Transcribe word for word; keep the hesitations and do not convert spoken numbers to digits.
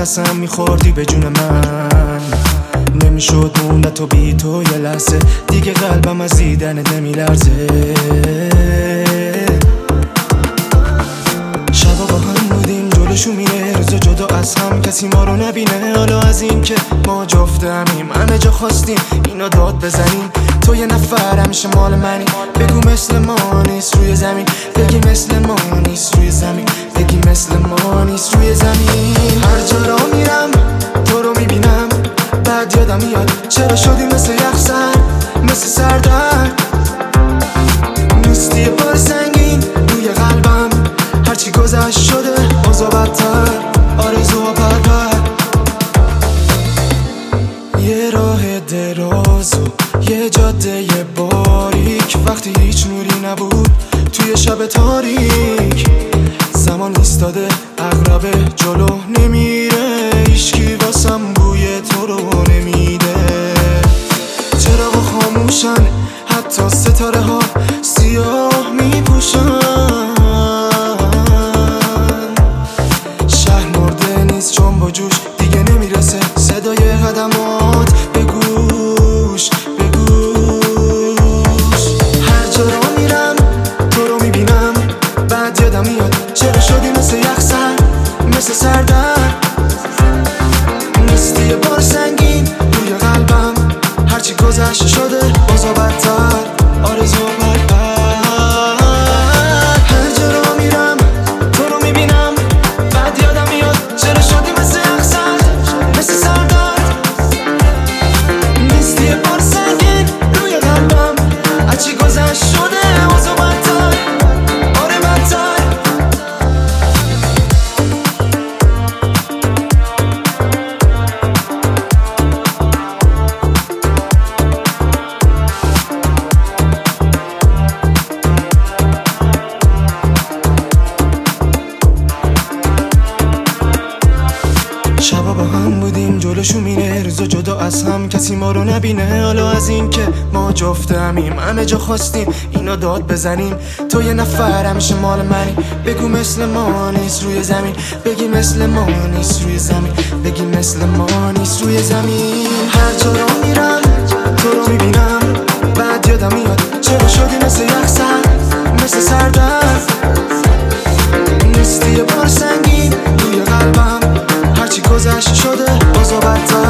قسم میخوردی به جون من، نمیشد موند تو بی تو یه لحظه دیگه، قلبم از دیدنت نمیلرزه. شبا با هم بودیم جلوشو میره، روزا جدا از هم کسی ما رو نبینه. حالا از این که ما جفتمیم همه جا خواستیم اینا داد بزنیم، تو یه نفر همیشه مال منی. بگو مثل ما نیست روی زمین، بگی مثل ما نیست روی زمین، بگی مثل ما نیست روی زمین. هر جا را میرم تو رو میبینم، بعد یادم میاد چرا شدی مثل یخسر، مثل سردرد. نیستی یه بار سنگین روی قلبم، هرچی گذشت شده اوضاع بدتر، آرزوها پرپر. یه راه دراز و یه جاده باریک، وقتی هیچ نوری نبود توی شب تاریک. زمان ایستاده عقربه جلو نمیره، هیچکی واسم بوی تو رو نمیده. چراغ خاموشن حتی ستاره ها سیاه میپوشن، شهر مرده نیست چون با جوش دیگه نمیرسه صدای قدمات به گوش به گوش. هر جا را میرم تو رو میبینم، بعد یادم میاد چرا شدی مثل یخسر، مثل سردرد. نیستی یه بار سنگین روی قلبم، هرچی گذشته شده اوضاع بدتر، آرزو پرپر. هر جا را میرم تو رو میبینم، بعد یادم میاد چرا شدی مثل یخسر، مثل سردرد. نیستی یه بار سنگین روی قلبم، هرچی گذشته شده اوضاع بدتر، آره بدتر. شبا با هم بودیم جلوشو میره، روزا جدا از هم کسی ما رو نبینه. حالا از این که ما جفتمیم همه جا خواستیم اینا داد بزنیم، تو یه نفر همیشه مال منی. بگو مثل ما نیست روی زمین، بگی مثل ما نیست روی زمین، بگی مثل ما نیست روی زمین. هر جا را میرم تو رو میبینم، بعد یادم میاد چرا شدی مثل یخسر، مثل سردرد. نیستی یه بار سنگین روی قلبم، هرچی گذشته شده اوضاع بدتر.